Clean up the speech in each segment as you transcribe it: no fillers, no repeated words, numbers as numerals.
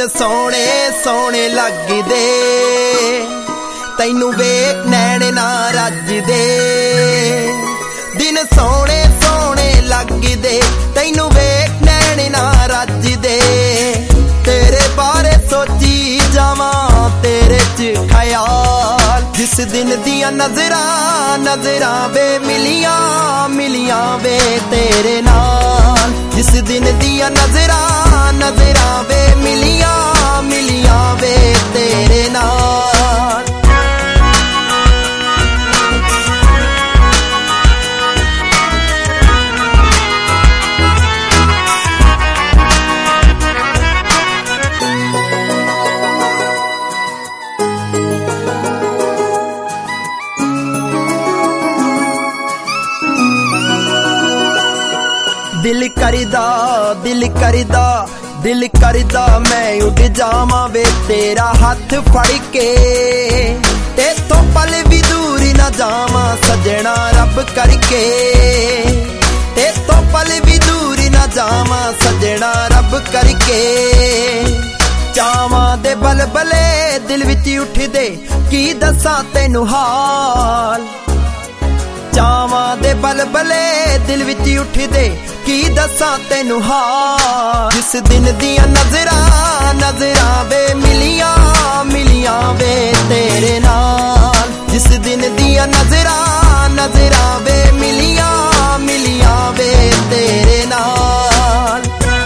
सोने सोने लगदे तैनू वेख नैण ना रजदे। दिन सोने सोने लगदे तैनू वेख नैण ना रजदे। तेरे बारे सोची जावां तेरे च ख्याल, जिस दिन दियां नजरां नजरां वे मिलियां मिलियां वे तेरे नाल। जिस दिन दियां नजरां नजरां वे मिलियां मिलियां वे तेरे नाल। दिल करदा दिल करदा दिल करदा मैं उड़ जावां वे तेरा हाथ फड़ के। तेथों पल भी दूर ना जावां सजना रब करके। तेथों पल भी दूर ना जावां सजना रब करके। चावां दे बलबले दिल विच उठदे की दसां तैनू हाल। चावां दे बलबले दिल विच उठदे की दसां तैनू हाल। जिस दिन दियां नजरां नजरां वे मिलियां मिलियां वे तेरे नाल। जिस दिन दियां नजरां नजरां वे मिलियां मिलियां वे तेरे नाल।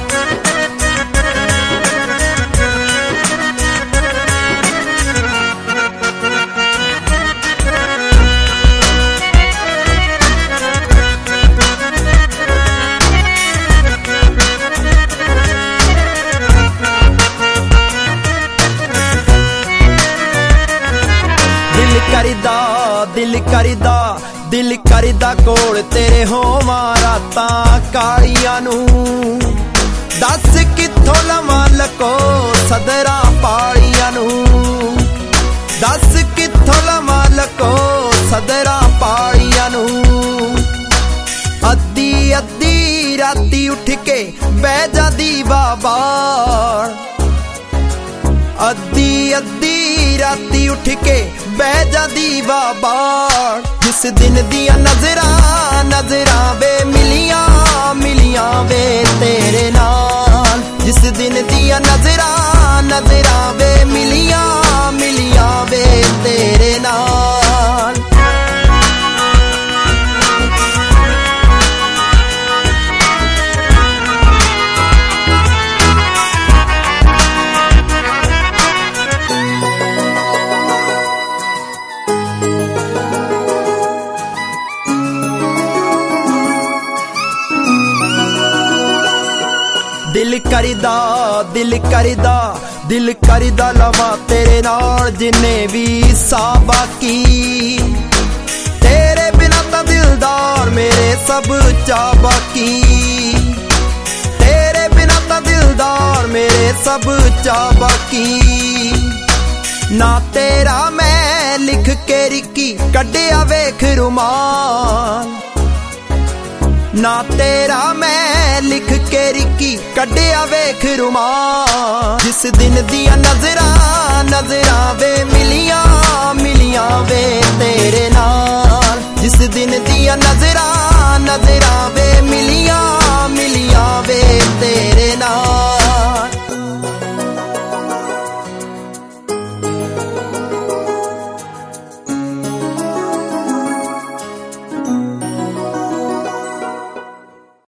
दिल करदा दिल करदा कोल तेरे होवां रातां कालियां नू। दस कित्थों लवां लको सदरां पालियां नू। दस कित्थों लवां लको सदरां पालियां नू। अद्धी अद्धी राती उठ के बह जांदी बाबार। अद्धी अद्धी राती उठ के बह जांदी बाबार। जिस दिन दियां नजरां नजरां वे मिलियां मिलियां वे तेरे नाल। जिस दिन दियां नजरां नजरां वे मिलियां मिलियां वे तेरे नाल। दिल करदा दिल करदा दिल करदा लवां तेरे नाल जिन्ने भी सा बाकी। तेरे बिना तां दिलदार मेरे सब चा बाकी। तेरे बिना तां दिलदार मेरे सब चा बाकी। ना तेरा मैं लिख के रिकी कड्डिया वेख रुमाल। ना तेरा मैं लिख के रिकी कड्डिया वेख रुमाल। जिस दिन दियां नजरां नजरां वे मिलियां मिलियां वे तेरे नाल। जिस दिन दियां नजरां नजरां वे मिलियां